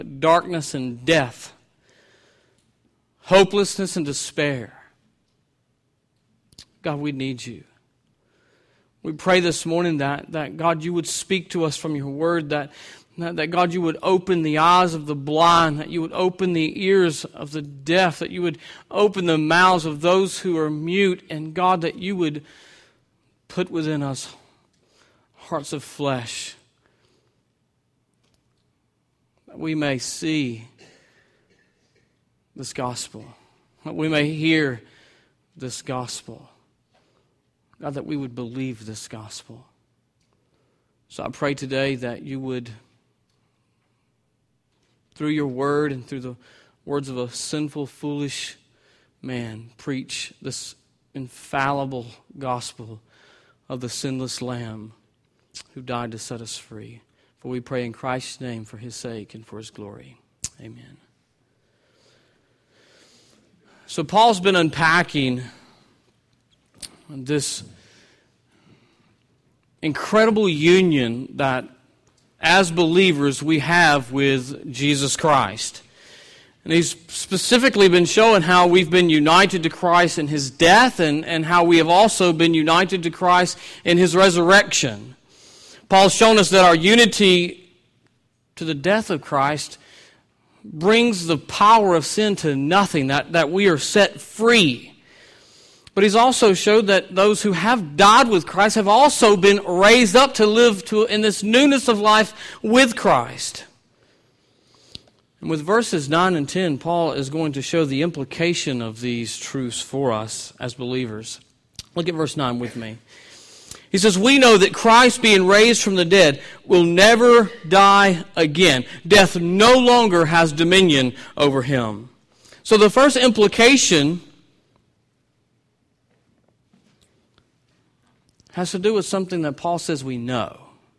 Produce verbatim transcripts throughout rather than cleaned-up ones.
darkness and death, hopelessness and despair. God, we need you. We pray this morning that, that God, you would speak to us from your word, that, that God, you would open the eyes of the blind, that you would open the ears of the deaf, that you would open the mouths of those who are mute, and God, that you would put within us hearts of flesh, that we may see this gospel, that we may hear this gospel. God, that we would believe this gospel. So I pray today that you would, through your word and through the words of a sinful, foolish man, preach this infallible gospel of the sinless Lamb who died to set us free. For we pray in Christ's name, for his sake and for his glory. Amen. So Paul's been unpacking this incredible union that as believers we have with Jesus Christ. And he's specifically been showing how we've been united to Christ in his death and, and how we have also been united to Christ in his resurrection. Paul's shown us that our unity to the death of Christ brings the power of sin to nothing, that, that we are set free. But he's also showed that those who have died with Christ have also been raised up to live to, in this newness of life with Christ. And with verses nine and ten, Paul is going to show the implication of these truths for us as believers. Look at verse nine with me. He says, "We know that Christ, being raised from the dead, will never die again. Death no longer has dominion over him." So the first implication has to do with something that Paul says we know.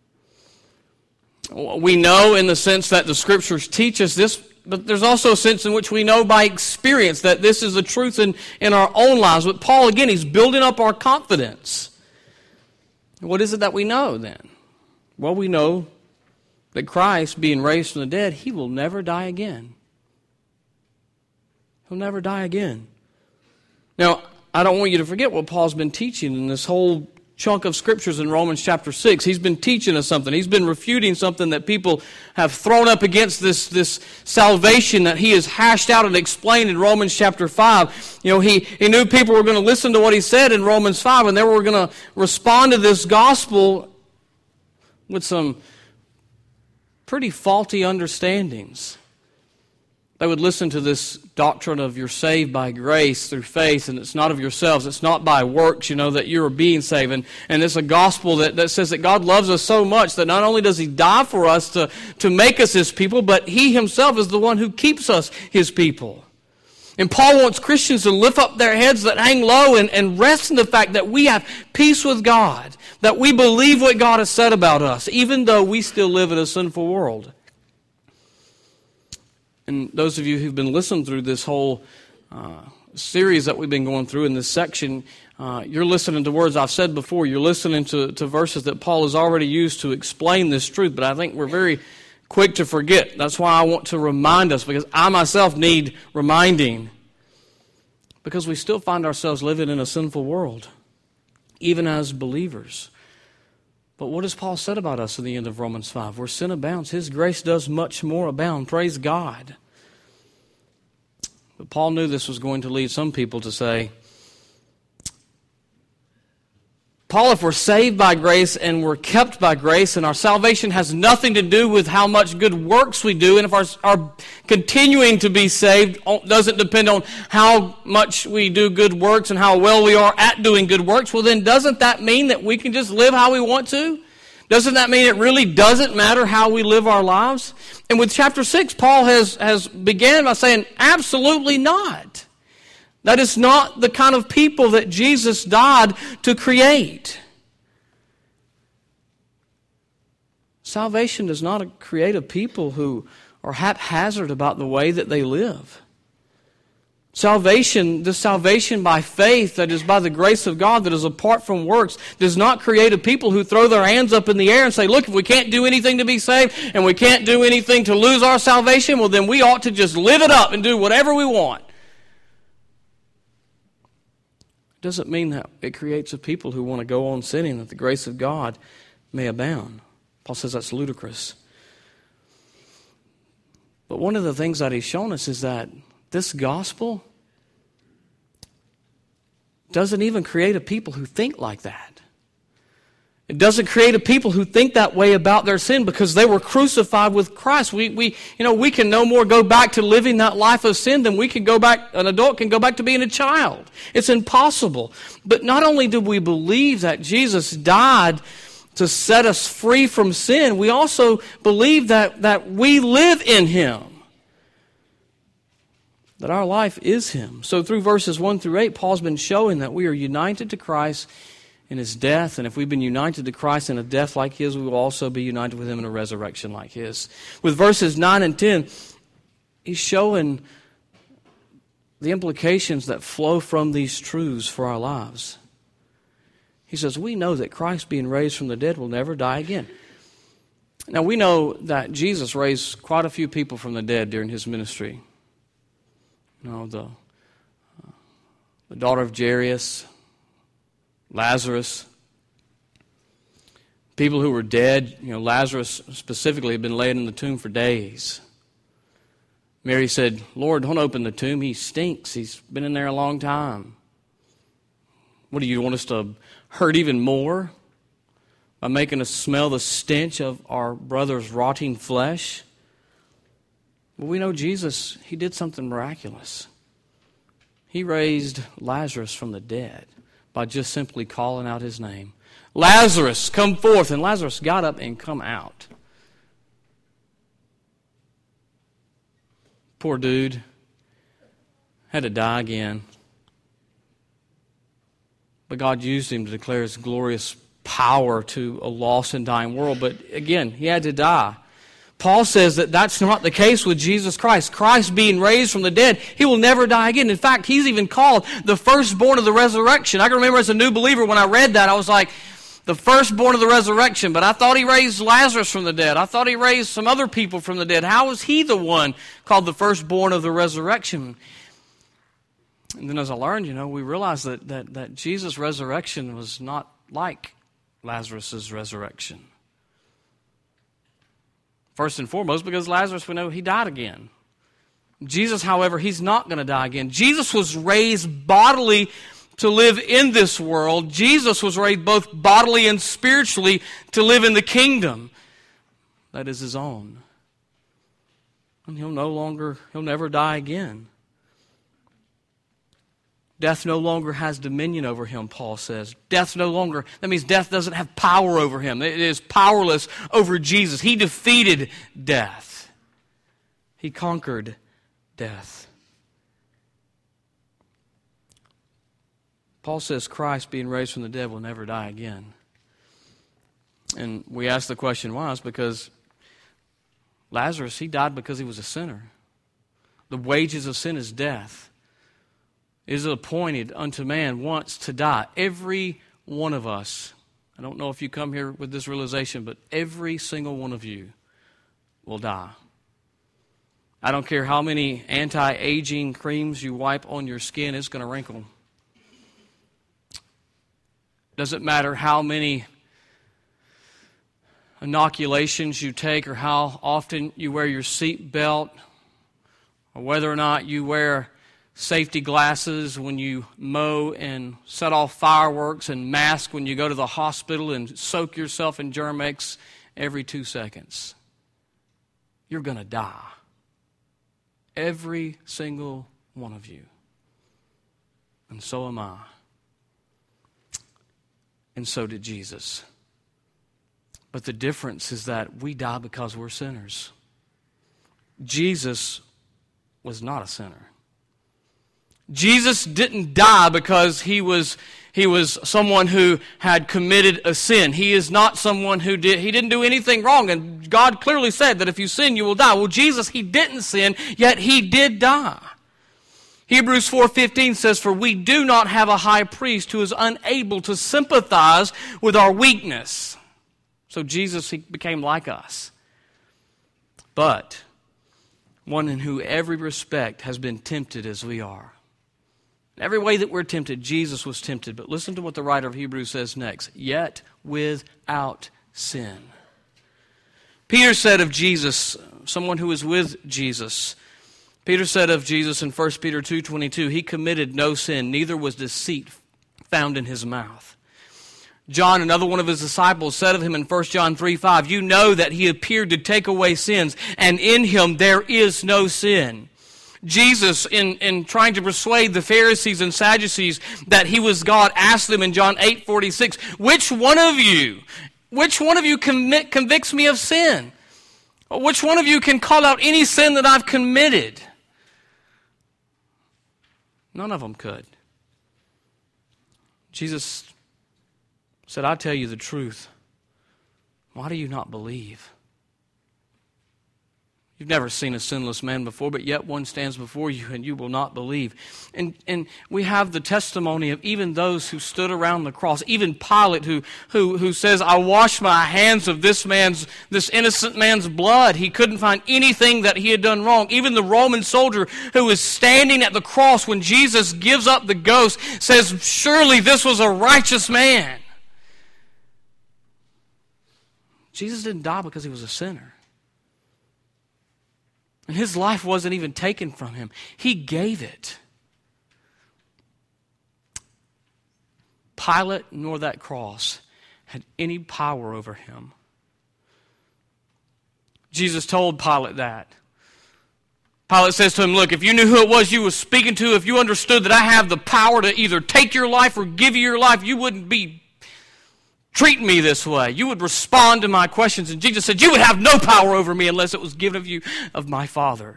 We know in the sense that the Scriptures teach us this, but there's also a sense in which we know by experience that this is the truth in, in our own lives. But Paul, again, he's building up our confidence. What is it that we know then? Well, we know that Christ, being raised from the dead, he will never die again. He'll never die again. Now, I don't want you to forget what Paul's been teaching in this whole chunk of scriptures in Romans chapter six. He's been teaching us something. He's been refuting something that people have thrown up against this, this salvation that he has hashed out and explained in Romans chapter five. You know, he, he knew people were going to listen to what he said in Romans five, and they were going to respond to this gospel with some pretty faulty understandings. They would listen to this doctrine of you're saved by grace through faith, and it's not of yourselves, it's not by works, you know, that you are being saved. And, and it's a gospel that, that says that God loves us so much that not only does he die for us to, to make us his people, but he himself is the one who keeps us his people. And Paul wants Christians to lift up their heads that hang low and, and rest in the fact that we have peace with God, that we believe what God has said about us, even though we still live in a sinful world. And those of you who've been listening through this whole uh, series that we've been going through in this section, uh, you're listening to words I've said before. You're listening to, to verses that Paul has already used to explain this truth, but I think we're very quick to forget. That's why I want to remind us, because I myself need reminding, because we still find ourselves living in a sinful world, even as believers. But what has Paul said about us at the end of Romans five? Where sin abounds, his grace does much more abound. Praise God. But Paul knew this was going to lead some people to say, Paul, if we're saved by grace and we're kept by grace and our salvation has nothing to do with how much good works we do, and if our, our continuing to be saved doesn't depend on how much we do good works and how well we are at doing good works, well then doesn't that mean that we can just live how we want to? Doesn't that mean it really doesn't matter how we live our lives? And with chapter six, Paul has, has began by saying, absolutely not. That is not the kind of people that Jesus died to create. Salvation does not create a people who are haphazard about the way that they live. Salvation, this salvation by faith that is by the grace of God, that is apart from works, does not create a people who throw their hands up in the air and say, look, if we can't do anything to be saved and we can't do anything to lose our salvation, well then we ought to just live it up and do whatever we want. It doesn't mean that it creates a people who want to go on sinning that the grace of God may abound. Paul says that's ludicrous. But one of the things that he's shown us is that this gospel doesn't even create a people who think like that. It doesn't create a people who think that way about their sin because they were crucified with Christ. We, we, you know, we can no more go back to living that life of sin than we can go back, an adult can go back to being a child. It's impossible. But not only do we believe that Jesus died to set us free from sin, we also believe that, that we live in Him. That our life is Him. So through verses one through eight, Paul's been showing that we are united to Christ in His death, and if we've been united to Christ in a death like His, we will also be united with Him in a resurrection like His. With verses nine and ten, he's showing the implications that flow from these truths for our lives. He says, we know that Christ being raised from the dead will never die again. Now we know that Jesus raised quite a few people from the dead during His ministry. You know, the, uh, the daughter of Jairus, Lazarus, people who were dead. You know, Lazarus specifically had been laid in the tomb for days. Mary said, Lord, don't open the tomb. He stinks. He's been in there a long time. What do you want us to hurt even more by making us smell the stench of our brother's rotting flesh? Well, we know Jesus, He did something miraculous. He raised Lazarus from the dead by just simply calling out his name. Lazarus, come forth. And Lazarus got up and come out. Poor dude. Had to die again. But God used him to declare His glorious power to a lost and dying world. But again, he had to die. Paul says that that's not the case with Jesus Christ. Christ being raised from the dead, He will never die again. In fact, He's even called the firstborn of the resurrection. I can remember as a new believer when I read that, I was like, the firstborn of the resurrection. But I thought He raised Lazarus from the dead. I thought He raised some other people from the dead. How was He the one called the firstborn of the resurrection? And then as I learned, you know, we realized that, that, that Jesus' resurrection was not like Lazarus' resurrection. First and foremost, because Lazarus, we know he died again. Jesus, however, He's not going to die again. Jesus was raised bodily to live in this world. Jesus was raised both bodily and spiritually to live in the kingdom that is His own. And He'll no longer, He'll never die again. Death no longer has dominion over Him, Paul says. Death no longer, that means death doesn't have power over Him. It is powerless over Jesus. He defeated death. He conquered death. Paul says Christ being raised from the dead will never die again. And we ask the question why? It's because Lazarus, he died because he was a sinner. The wages of sin is death. It is appointed unto man once to die. Every one of us, I don't know if you come here with this realization, but every single one of you will die. I don't care how many anti-aging creams you wipe on your skin, it's going to wrinkle. Doesn't matter how many inoculations you take or how often you wear your seat belt or whether or not you wear safety glasses when you mow and set off fireworks and mask when you go to the hospital and soak yourself in Germ-X every two seconds. You're going to die. Every single one of you. And so am I. And so did Jesus. But the difference is that we die because we're sinners. Jesus was not a sinner. Jesus didn't die because he was he was someone who had committed a sin. He is not someone who did he didn't do anything wrong, and God clearly said that if you sin you will die. Well, Jesus, He didn't sin, yet He did die. Hebrews four fifteen says, "For we do not have a high priest who is unable to sympathize with our weakness." So Jesus, he became like us. But one in who every respect has been tempted as we are. In every way that we're tempted, Jesus was tempted. But listen to what the writer of Hebrews says next. Yet without sin. Peter said of Jesus, someone who was with Jesus, Peter said of Jesus in First Peter two twenty-two, "He committed no sin, neither was deceit found in his mouth." John, another one of his disciples, said of him in First John three five, "You know that he appeared to take away sins, and in him there is no sin." Jesus, in, in trying to persuade the Pharisees and Sadducees that he was God, asked them in John eight forty-six, "Which one of you, which one of you commit, convicts me of sin? Which one of you can call out any sin that I've committed?" None of them could. Jesus said, "I tell you the truth. Why do you not believe? You've never seen a sinless man before, but yet one stands before you and you will not believe." And and we have the testimony of even those who stood around the cross, even Pilate who who who says, "I wash my hands of this man's, this innocent man's blood." He couldn't find anything that he had done wrong. Even the Roman soldier who was standing at the cross when Jesus gives up the ghost says, "Surely this was a righteous man." Jesus didn't die because he was a sinner. And his life wasn't even taken from him. He gave it. Pilate nor that cross had any power over him. Jesus told Pilate that. Pilate says to him, "Look, if you knew who it was you were speaking to, if you understood that I have the power to either take your life or give you your life, you wouldn't be treating me this way. You would respond to my questions." And Jesus said, "You would have no power over me unless it was given of you of my Father."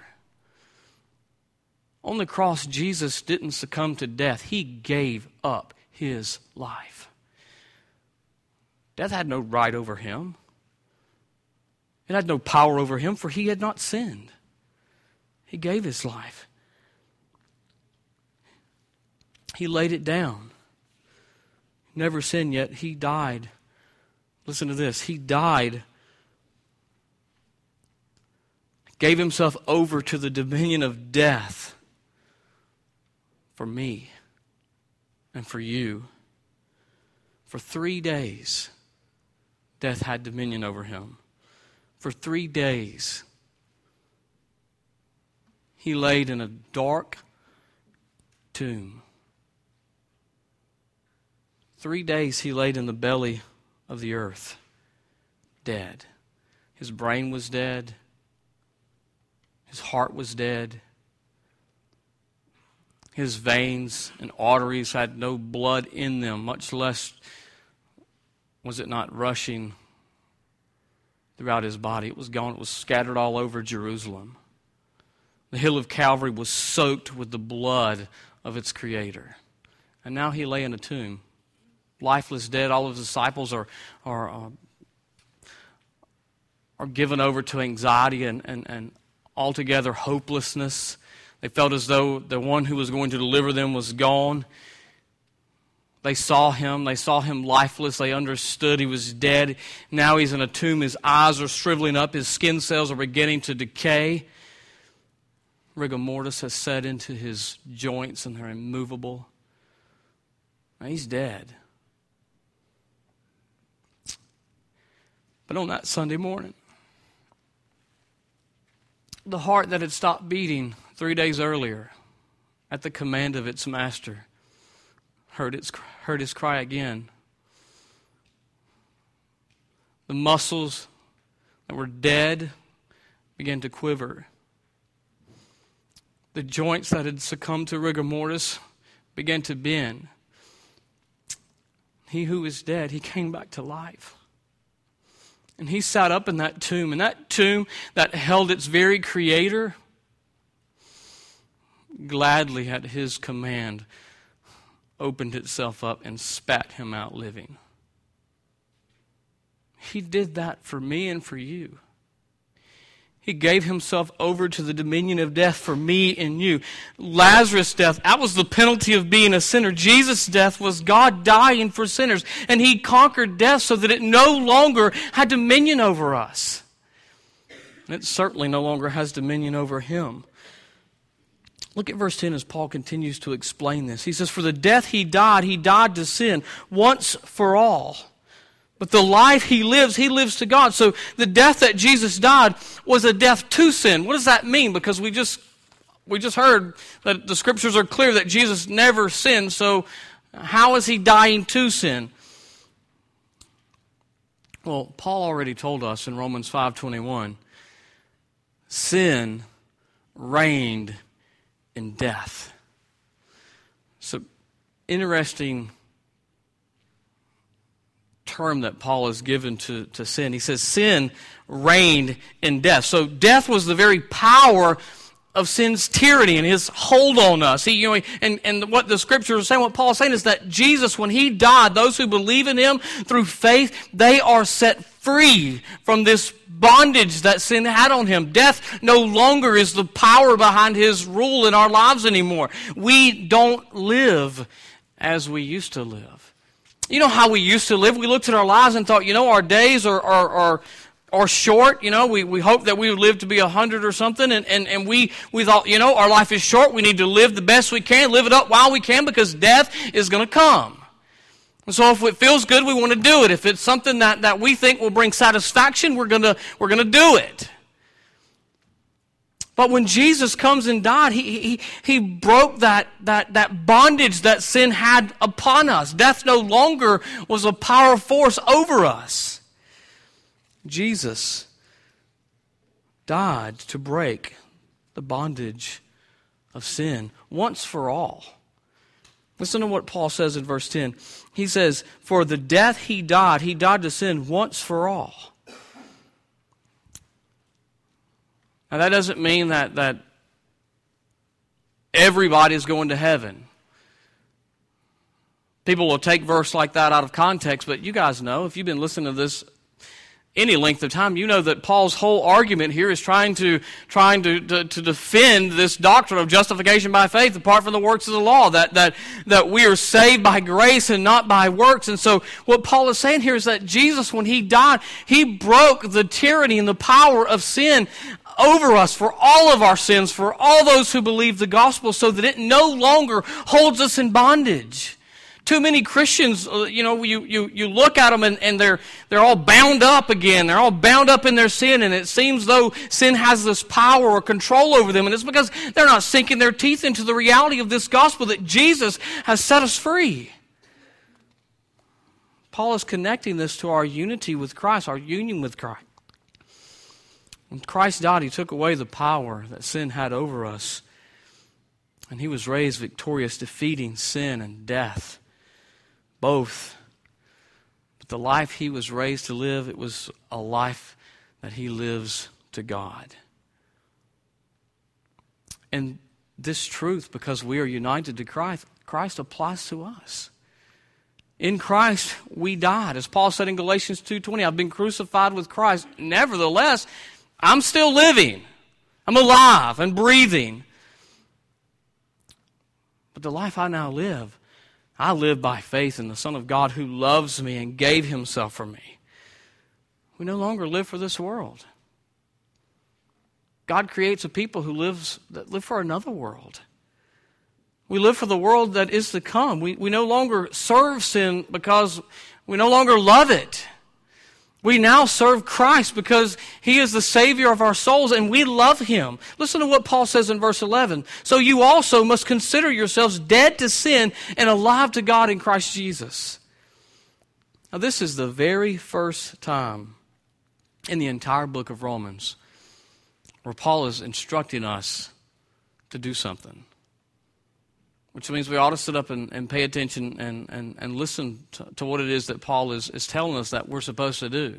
On the cross, Jesus didn't succumb to death. He gave up his life. Death had no right over him. It had no power over him, for he had not sinned. He gave his life. He laid it down. Never sinned, yet he died. Listen to this. He died, gave himself over to the dominion of death for me and for you. For three days, death had dominion over him. For three days, he laid in a dark tomb. Three days he laid in the belly of the earth, dead. His brain was dead. His heart was dead. His veins and arteries had no blood in them, much less was it not rushing throughout his body. It was gone. It was scattered all over Jerusalem. The hill of Calvary was soaked with the blood of its creator. And now he lay in a tomb. Lifeless, dead. All of his disciples are are uh, are given over to anxiety and, and, and altogether hopelessness. They felt as though the one who was going to deliver them was gone. They saw him. They saw him lifeless. They understood he was dead. Now he's in a tomb. His eyes are shriveling up. His skin cells are beginning to decay. Rigor mortis has set into his joints and they're immovable. Now he's dead. But on that Sunday morning, the heart that had stopped beating three days earlier at the command of its master heard, its, heard his cry again. The muscles that were dead began to quiver. The joints that had succumbed to rigor mortis began to bend. He who was dead, he came back to life. And he sat up in that tomb, and that tomb that held its very creator gladly at his command opened itself up and spat him out living. He did that for me and for you. He gave himself over to the dominion of death for me and you. Lazarus' death, that was the penalty of being a sinner. Jesus' death was God dying for sinners. And he conquered death so that it no longer had dominion over us. And it certainly no longer has dominion over him. Look at verse ten as Paul continues to explain this. He says, for the death he died, he died to sin once for all. But the life he lives, he lives to God. So the death that Jesus died was a death to sin. What does that mean? Because we just we just heard that the scriptures are clear that Jesus never sinned. So how is he dying to sin? Well, Paul already told us in Romans five twenty-one, sin reigned in death. So interesting term that Paul has given to, to sin. He says sin reigned in death. So death was the very power of sin's tyranny and his hold on us. He, you know, and, and what the scriptures are saying, what Paul is saying is that Jesus, when he died, those who believe in him through faith, they are set free from this bondage that sin had on him. Death no longer is the power behind his rule in our lives anymore. We don't live as we used to live. You know how we used to live? We looked at our lives and thought, you know, our days are are are, are short. You know, we, we hope that we would live to be a hundred or something. And, and, and we, we thought, you know, our life is short. We need to live the best we can, live it up while we can, because death is going to come. And so if it feels good, we want to do it. If it's something that, that we think will bring satisfaction, we're gonna we're gonna do it. But when Jesus comes and died, he, he, he broke that, that, that bondage that sin had upon us. Death no longer was a power force over us. Jesus died to break the bondage of sin once for all. Listen to what Paul says in verse ten. He says, for the death he died, he died to sin once for all. Now that doesn't mean that, that everybody's going to heaven. People will take verse like that out of context, but you guys know, if you've been listening to this any length of time, you know that Paul's whole argument here is trying to trying to, to, to defend this doctrine of justification by faith apart from the works of the law, that, that, that we are saved by grace and not by works. And so what Paul is saying here is that Jesus, when he died, he broke the tyranny and the power of sin over us for all of our sins, for all those who believe the gospel, so that it no longer holds us in bondage. Too many Christians, you know, you, you, you look at them and, and they're they're all bound up again. They're all bound up in their sin, and it seems though sin has this power or control over them, and it's because they're not sinking their teeth into the reality of this gospel that Jesus has set us free. Paul is connecting this to our unity with Christ, our union with Christ. When Christ died, he took away the power that sin had over us, and he was raised victorious, defeating sin and death. Both. But the life he was raised to live, it was a life that he lives to God. And this truth, because we are united to Christ, Christ applies to us. In Christ we died. As Paul said in Galatians two twenty, I've been crucified with Christ. Nevertheless, I'm still living. I'm alive and breathing. But the life I now live, I live by faith in the Son of God who loves me and gave himself for me. We no longer live for this world. God creates a people who lives that live for another world. We live for the world that is to come. We, we no longer serve sin because we no longer love it. We now serve Christ because he is the Savior of our souls and we love him. Listen to what Paul says in verse eleven. So you also must consider yourselves dead to sin and alive to God in Christ Jesus. Now this is the very first time in the entire book of Romans where Paul is instructing us to do something. Which means we ought to sit up and, and pay attention and, and, and listen to, to what it is that Paul is, is telling us that we're supposed to do.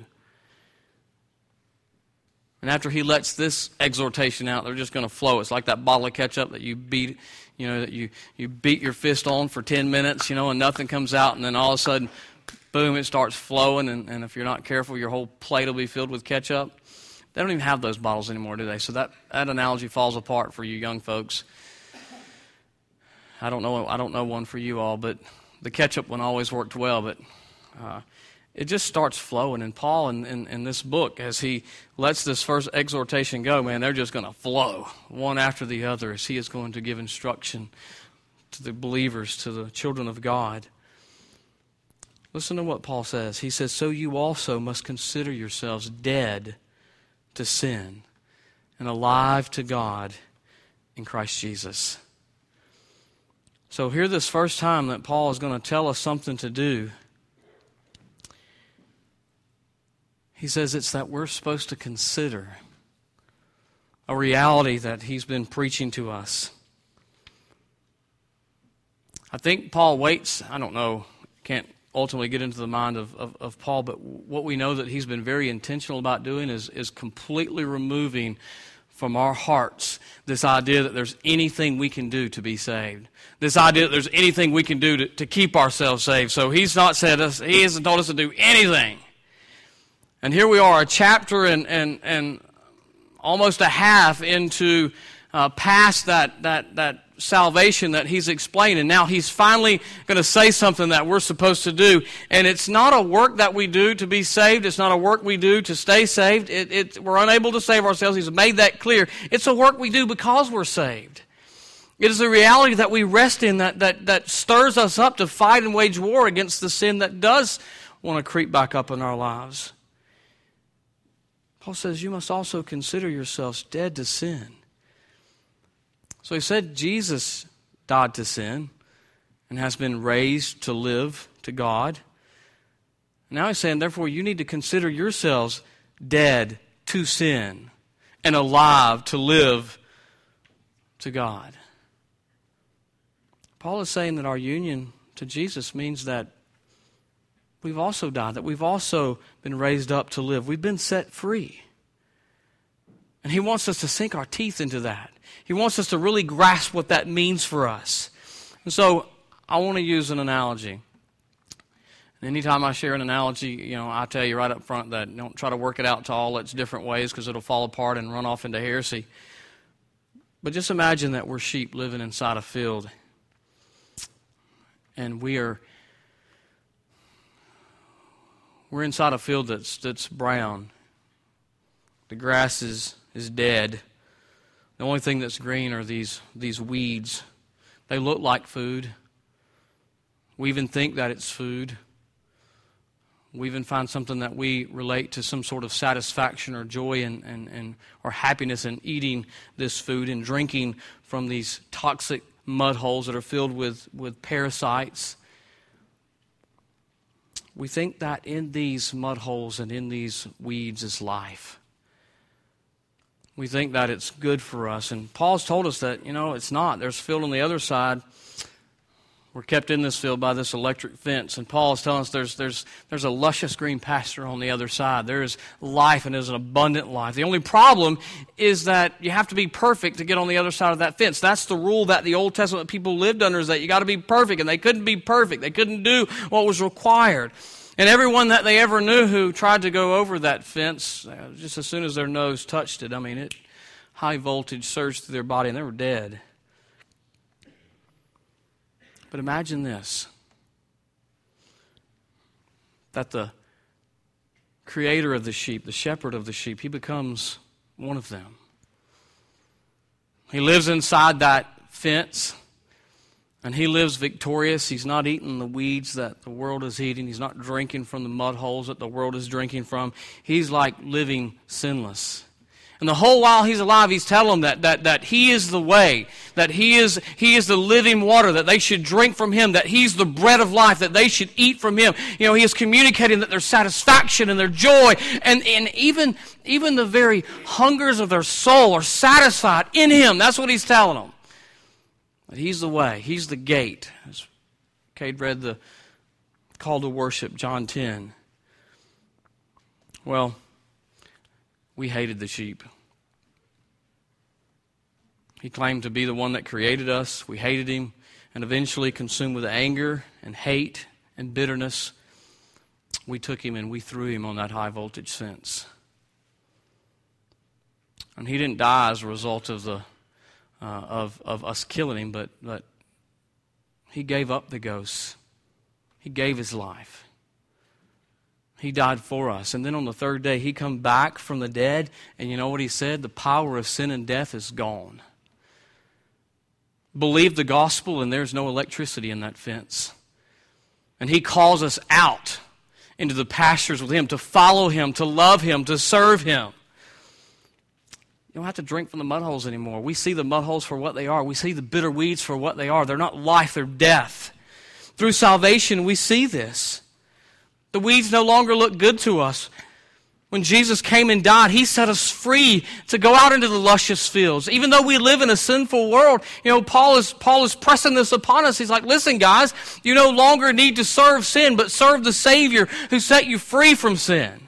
And after he lets this exhortation out, they're just going to flow. It's like that bottle of ketchup that you beat, you know, that you, you beat your fist on for ten minutes, you know, and nothing comes out, and then all of a sudden, boom, it starts flowing, and, and if you're not careful, your whole plate will be filled with ketchup. They don't even have those bottles anymore, do they? So that, that analogy falls apart for you young folks. I don't know I don't know one for you all, but the ketchup one always worked well, but uh, it just starts flowing. And Paul, in, in, in this book, as he lets this first exhortation go, man, they're just going to flow one after the other as he is going to give instruction to the believers, to the children of God. Listen to what Paul says. He says, so you also must consider yourselves dead to sin and alive to God in Christ Jesus. So here this first time that Paul is going to tell us something to do. He says it's that we're supposed to consider a reality that he's been preaching to us. I think Paul waits, I don't know, can't ultimately get into the mind of, of, of Paul, but what we know that he's been very intentional about doing is, is completely removing from our hearts this idea that there's anything we can do to be saved. This idea that there's anything we can do to, to keep ourselves saved. So he's not said us, he hasn't told us to do anything. And here we are, a chapter and and, and almost a half into uh, past that that that salvation that he's explained, and now he's finally going to say something that we're supposed to do. And it's not a work that we do to be saved. It's not a work we do to stay saved. It, it, we're unable to save ourselves. He's made that clear. It's a work we do because we're saved. It is a reality that we rest in that, that, that stirs us up to fight and wage war against the sin that does want to creep back up in our lives. Paul says, you must also consider yourselves dead to sin. So he said Jesus died to sin and has been raised to live to God. Now he's saying, therefore, you need to consider yourselves dead to sin and alive to live to God. Paul is saying that our union to Jesus means that we've also died, that we've also been raised up to live. We've been set free. And he wants us to sink our teeth into that. He wants us to really grasp what that means for us. And so I want to use an analogy. And anytime I share an analogy, you know, I tell you right up front that don't try to work it out to all its different ways because it'll fall apart and run off into heresy. But just imagine that we're sheep living inside a field. And we are we're inside a field that's that's brown. The grass is, is dead. The only thing that's green are these, these weeds. They look like food. We even think that it's food. We even find something that we relate to some sort of satisfaction or joy and, and, and or happiness in eating this food and drinking from these toxic mud holes that are filled with, with parasites. We think that in these mud holes and in these weeds is life. We think that it's good for us. And Paul's told us that, you know, it's not. There's field on the other side. We're kept in this field by this electric fence. And Paul is telling us there's there's there's a luscious green pasture on the other side. There is life and there's an abundant life. The only problem is that you have to be perfect to get on the other side of that fence. That's the rule that the Old Testament people lived under, is that you got to be perfect. And they couldn't be perfect. They couldn't do what was required. And everyone that they ever knew who tried to go over that fence, just as soon as their nose touched it, I mean, it high voltage surged through their body and they were dead. But imagine this, that the creator of the sheep, the shepherd of the sheep, he becomes one of them. He lives inside that fence. And he lives victorious. He's not eating the weeds that the world is eating. He's not drinking from the mud holes that the world is drinking from. He's like living sinless. And the whole while he's alive, he's telling them that, that, that he is the way, that he is, he is the living water, that they should drink from him, that he's the bread of life, that they should eat from him. You know, he is communicating that their satisfaction and their joy and, and even, even the very hungers of their soul are satisfied in him. That's what he's telling them. But he's the way. He's the gate. As Cade read the call to worship, John ten. Well, we hated the sheep. He claimed to be the one that created us. We hated him, and eventually, consumed with anger and hate and bitterness, we took him and we threw him on that high voltage fence. And he didn't die as a result of the uh, of of us killing him, but but he gave up the ghost. He gave his life. He died for us. And then on the third day, he come back from the dead, and you know what he said? The power of sin and death is gone. Believe the gospel, and there's no electricity in that fence. And he calls us out into the pastures with him, to follow him, to love him, to serve him. You don't have to drink from the mud holes anymore. We see the mud holes for what they are. We see the bitter weeds for what they are. They're not life, they're death. Through salvation, we see this. The weeds no longer look good to us. When Jesus came and died, he set us free to go out into the luscious fields. Even though we live in a sinful world, you know, Paul is, Paul is pressing this upon us. He's like, listen, guys, you no longer need to serve sin, but serve the Savior who set you free from sin.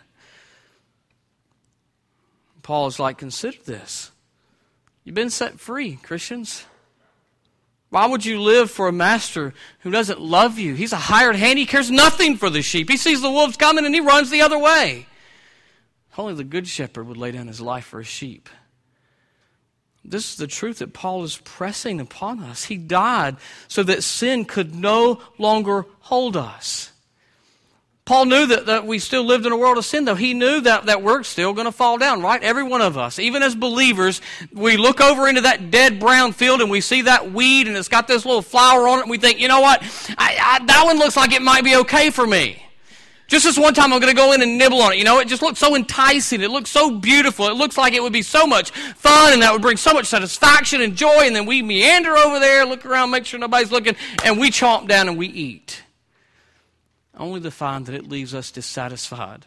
Paul is like, consider this. You've been set free, Christians. Why would you live for a master who doesn't love you? He's a hired hand. He cares nothing for the sheep. He sees the wolves coming and he runs the other way. Only the good shepherd would lay down his life for his sheep. This is the truth that Paul is pressing upon us. He died so that sin could no longer hold us. Paul knew that, that we still lived in a world of sin, though. He knew that, that we're still going to fall down, right? Every one of us. Even as believers, we look over into that dead brown field and we see that weed and it's got this little flower on it and we think, you know what? I, I, that one looks like it might be okay for me. Just this one time I'm going to go in and nibble on it. You know, it just looks so enticing. It looks so beautiful. It looks like it would be so much fun and that would bring so much satisfaction and joy. And then we meander over there, look around, make sure nobody's looking, and we chomp down and we eat. Only to find that it leaves us dissatisfied.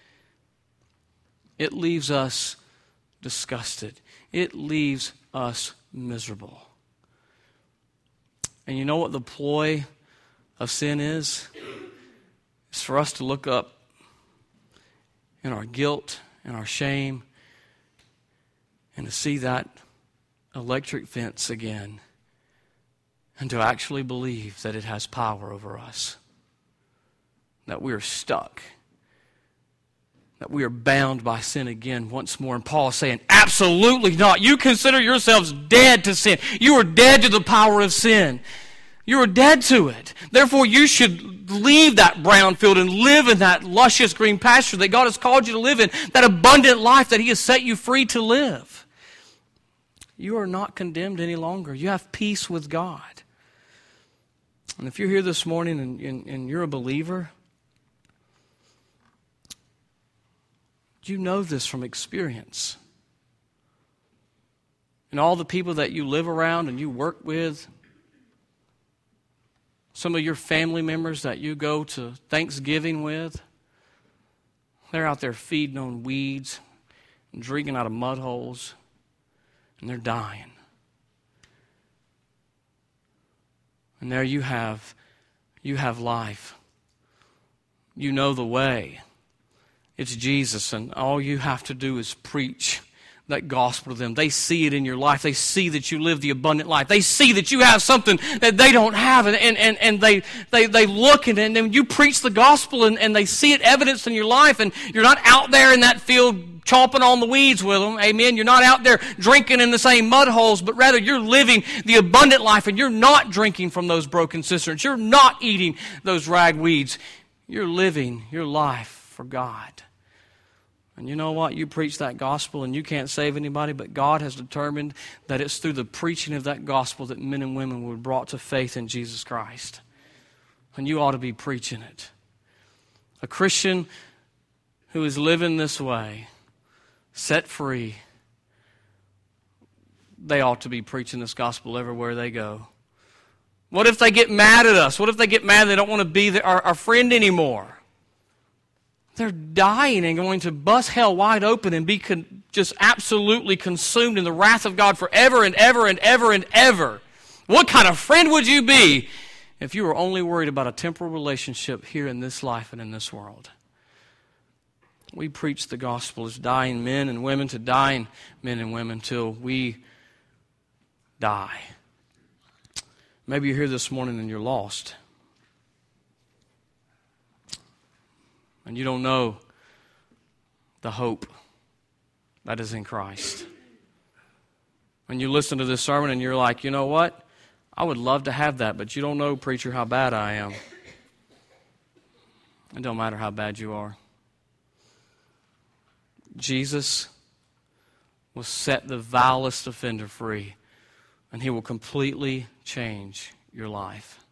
It leaves us disgusted. It leaves us miserable. And you know what the ploy of sin is? It's for us to look up in our guilt and our shame and to see that electric fence again and to actually believe that it has power over us. That we are stuck. That we are bound by sin again once more. And Paul is saying, absolutely not. You consider yourselves dead to sin. You are dead to the power of sin. You are dead to it. Therefore, you should leave that brown field and live in that luscious green pasture that God has called you to live in, that abundant life that he has set you free to live. You are not condemned any longer. You have peace with God. And if you're here this morning and, and, and you're a believer, you know this from experience. And all the people that you live around and you work with, some of your family members that you go to Thanksgiving with, they're out there feeding on weeds and drinking out of mud holes, and they're dying. And there you have, you have life. You know the way. It's Jesus, and all you have to do is preach that gospel to them. They see it in your life. They see that you live the abundant life. They see that you have something that they don't have, and, and, and, and they, they, they look at it, and then you preach the gospel, and, and they see it evidenced in your life, and you're not out there in that field chomping on the weeds with them. Amen. You're not out there drinking in the same mud holes, but rather you're living the abundant life, and you're not drinking from those broken cisterns. You're not eating those ragweeds. You're living your life for God. And you know what? You preach that gospel and you can't save anybody, but God has determined that it's through the preaching of that gospel that men and women were brought to faith in Jesus Christ. And you ought to be preaching it. A Christian who is living this way, set free, they ought to be preaching this gospel everywhere they go. What if they get mad at us? What if they get mad they don't want to be the, our, our friend anymore? They're dying and going to bust hell wide open and be con- just absolutely consumed in the wrath of God forever and ever and ever and ever. What kind of friend would you be if you were only worried about a temporal relationship here in this life and in this world? We preach the gospel as dying men and women to dying men and women till we die. Maybe you're here this morning and you're lost. And you don't know the hope that is in Christ. And you listen to this sermon and you're like, you know what? I would love to have that, but you don't know, preacher, how bad I am. It don't matter how bad you are. Jesus will set the vilest offender free, and he will completely change your life.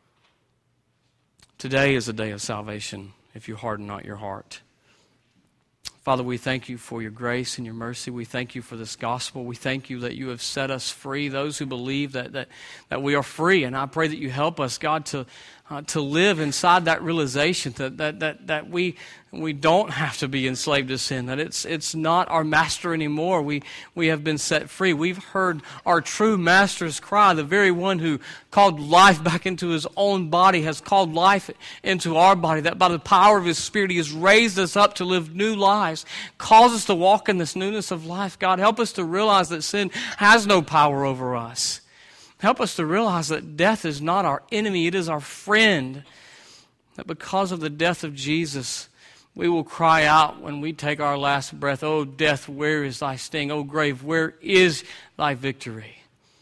Today is a day of salvation if you harden not your heart. Father, we thank you for your grace and your mercy. We thank you for this gospel. We thank you that you have set us free, those who believe that that, that we are free. And I pray that you help us, God, to uh, to live inside that realization that that that, that we we don't have to be enslaved to sin, that it's it's not our master anymore. We we have been set free. We've heard our true master's cry. The very one who called life back into his own body has called life into our body, that by the power of his Spirit he has raised us up to live new lives, calls us to walk in this newness of life. God, help us to realize that sin has no power over us. Help us to realize that death is not our enemy, it is our friend. That because of the death of Jesus, we will cry out when we take our last breath, "Oh, death, where is thy sting? Oh, grave, where is thy victory?"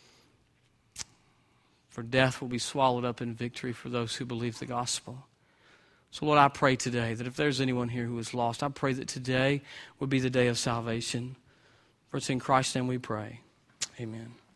For death will be swallowed up in victory for those who believe the gospel. So Lord, I pray today that if there's anyone here who is lost, I pray that today would be the day of salvation. For it's in Christ's name we pray. Amen.